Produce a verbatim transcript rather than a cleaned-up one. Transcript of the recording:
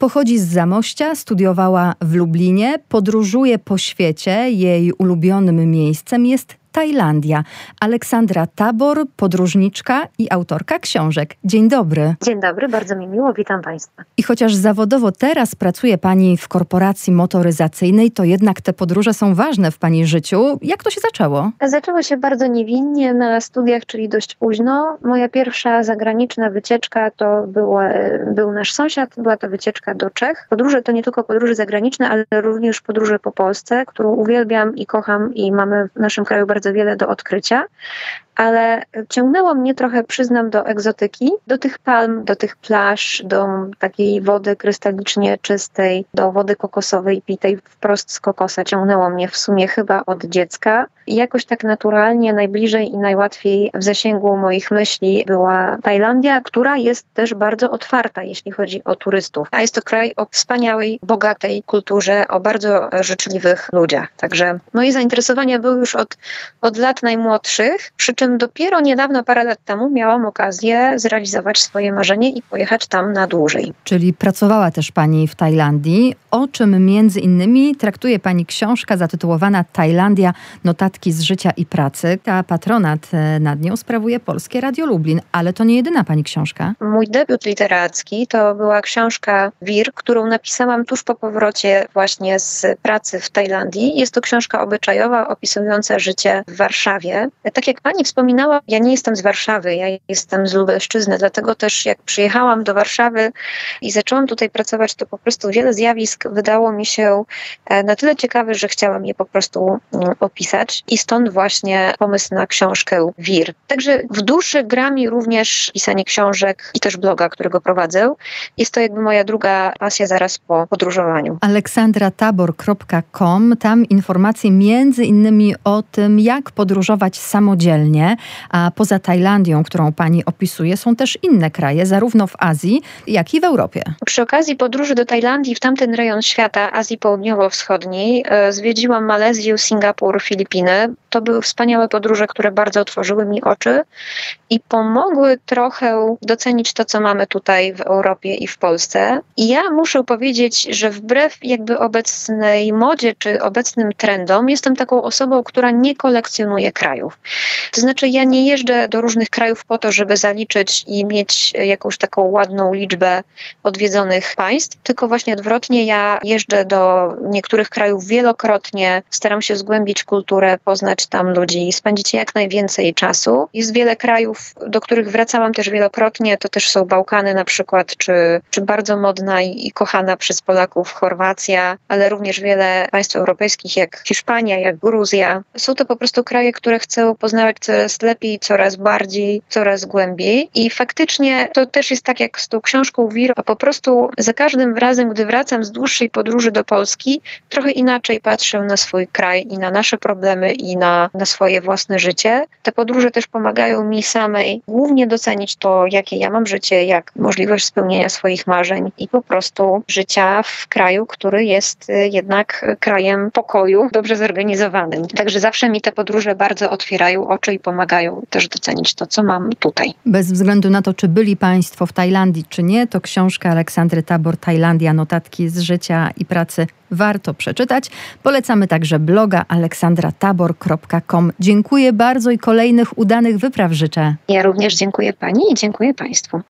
Pochodzi z Zamościa, studiowała w Lublinie, podróżuje po świecie. Jej ulubionym miejscem jest Tajlandia. Aleksandra Tabor, podróżniczka i autorka książek. Dzień dobry. Dzień dobry, bardzo mi miło, witam Państwa. I chociaż zawodowo teraz pracuje Pani w korporacji motoryzacyjnej, to jednak te podróże są ważne w Pani życiu. Jak to się zaczęło? Zaczęło się bardzo niewinnie na studiach, czyli dość późno. Moja pierwsza zagraniczna wycieczka to była, był nasz sąsiad, była to wycieczka do Czech. Podróże to nie tylko podróże zagraniczne, ale również podróże po Polsce, którą uwielbiam i kocham i mamy w naszym kraju bardzo wiele do odkrycia, ale ciągnęło mnie trochę, przyznam, do egzotyki, do tych palm, do tych plaż, do takiej wody krystalicznie czystej, do wody kokosowej pitej wprost z kokosa. Ciągnęło mnie w sumie chyba od dziecka. I jakoś tak naturalnie, najbliżej i najłatwiej w zasięgu moich myśli była Tajlandia, która jest też bardzo otwarta, jeśli chodzi o turystów. A jest to kraj o wspaniałej, bogatej kulturze, o bardzo życzliwych ludziach. Także moje zainteresowania były już od, od lat najmłodszych, przy czym dopiero niedawno, parę lat temu miałam okazję zrealizować swoje marzenie i pojechać tam na dłużej. Czyli pracowała też Pani w Tajlandii, o czym między innymi traktuje Pani książka zatytułowana Tajlandia, notatki z życia i pracy. A patronat nad nią sprawuje Polskie Radio Lublin, ale to nie jedyna Pani książka. Mój debiut literacki to była książka Wir, którą napisałam tuż po powrocie właśnie z pracy w Tajlandii. Jest to książka obyczajowa opisująca życie w Warszawie. Tak jak Pani wspominała, ja nie jestem z Warszawy, ja jestem z Lubelszczyzny, dlatego też jak przyjechałam do Warszawy i zaczęłam tutaj pracować, to po prostu wiele zjawisk wydało mi się na tyle ciekawe, że chciałam je po prostu opisać i stąd właśnie pomysł na książkę Wir. Także w duszy gra mi również pisanie książek i też bloga, którego prowadzę. Jest to jakby moja druga pasja zaraz po podróżowaniu. aleksandra tabor kropka com, tam informacje między innymi o tym, jak podróżować samodzielnie, a poza Tajlandią, którą Pani opisuje, są też inne kraje, zarówno w Azji, jak i w Europie. Przy okazji podróży do Tajlandii, w tamten rejon świata, Azji Południowo-Wschodniej, zwiedziłam Malezję, Singapur, Filipiny. To były wspaniałe podróże, które bardzo otworzyły mi oczy i pomogły trochę docenić to, co mamy tutaj w Europie i w Polsce. I ja muszę powiedzieć, że wbrew jakby obecnej modzie czy obecnym trendom, jestem taką osobą, która nie kolekcjonuje krajów. To znaczy ja nie jeżdżę do różnych krajów po to, żeby zaliczyć i mieć jakąś taką ładną liczbę odwiedzonych państw, tylko właśnie odwrotnie, ja jeżdżę do niektórych krajów wielokrotnie, staram się zgłębić kulturę, poznać tam ludzi, spędzić jak najwięcej czasu. Jest wiele krajów, do których wracałam też wielokrotnie, to też są Bałkany na przykład, czy, czy bardzo modna i, i kochana przez Polaków Chorwacja, ale również wiele państw europejskich jak Hiszpania, jak Gruzja. Są to po prostu kraje, które chcę poznawać coraz lepiej, coraz bardziej, coraz głębiej i faktycznie to też jest tak jak z tą książką Wir, a po prostu za każdym razem, gdy wracam z dłuższej podróży do Polski, trochę inaczej patrzę na swój kraj i na nasze problemy i na, na swoje własne życie. Te podróże też pomagają mi samej głównie docenić to, jakie ja mam życie, jak możliwość spełnienia swoich marzeń i po prostu życia w kraju, który jest jednak krajem pokoju, dobrze zorganizowanym. Także zawsze mi te podróże bardzo otwierają oczy i pomagają też docenić to, co mam tutaj. Bez względu na to, czy byli Państwo w Tajlandii, czy nie, to książka Aleksandry Tabor, Tajlandia, notatki z życia i pracy warto przeczytać. Polecamy także bloga aleksandra tabor kropka com. Dziękuję bardzo i kolejnych udanych wypraw życzę. Ja również dziękuję Pani i dziękuję Państwu.